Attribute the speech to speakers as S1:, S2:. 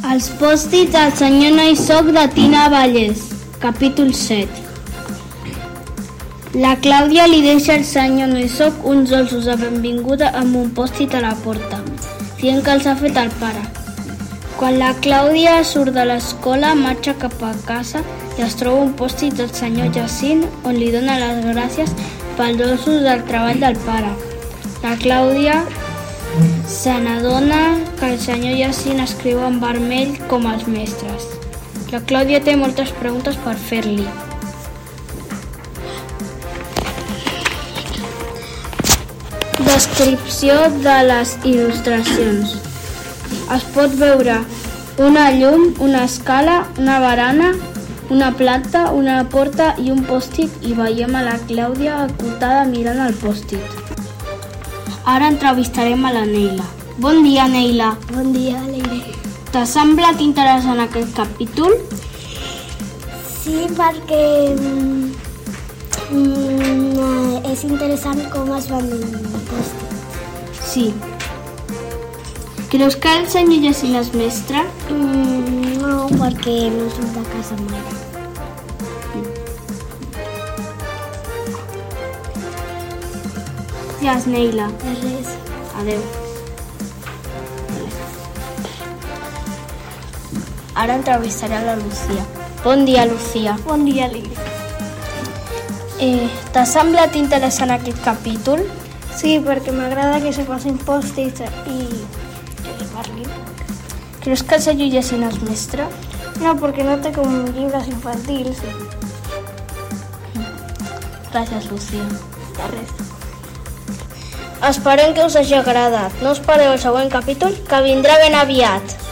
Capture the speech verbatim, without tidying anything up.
S1: Els pòstits del senyor No hi soc de Tina Vallès, capítol set. La Clàudia li deixa al senyor No hi soc uns dolços de benvinguda amb un pòstit a la porta, dient que els ha fet el pare. Quan la Clàudia surt de l'escola, marxa cap a casa i es troba un pòstit del senyor Jacint on li dona les gràcies pels dolços del treball del pare. La Clàudia se n'adona que el senyor Jacint escriu en vermell com els mestres. La Clàudia té moltes preguntes per fer-li. Descripció de les il·lustracions. Es pot veure una llum, una escala, una barana, una planta, una porta i un pòstit, i veiem a la Clàudia acotada mirant el pòstit. Ara entrevistarem a la Neila. Bon dia, Neila.
S2: Bon dia, Leire.
S1: T'ha semblat interessant aquest capítol?
S2: Sí, perquè mm, és interessant com es van pòstits.
S1: Sí. Creus que el senyor Jacint és mestre?
S2: Mm, no, perquè no surt de casa mare.
S1: Gràcies, Neila.
S2: De res.
S1: Adéu. Ara entrevistaré a la Lucía. Bon dia, Lucía.
S2: Bon dia, Leire.
S1: Eh, T'ha semblat interessant aquest capítol?
S2: Sí, perquè m'agrada que se facin pòstits i que parlin.
S1: Creus que el senyor Jacint és mestre?
S2: No, perquè no té com llibres infantils.
S1: Gràcies, Lucía.
S2: De res.
S1: Esperem que us hagi agradat. No espereu el següent capítol, que vindrà ben aviat.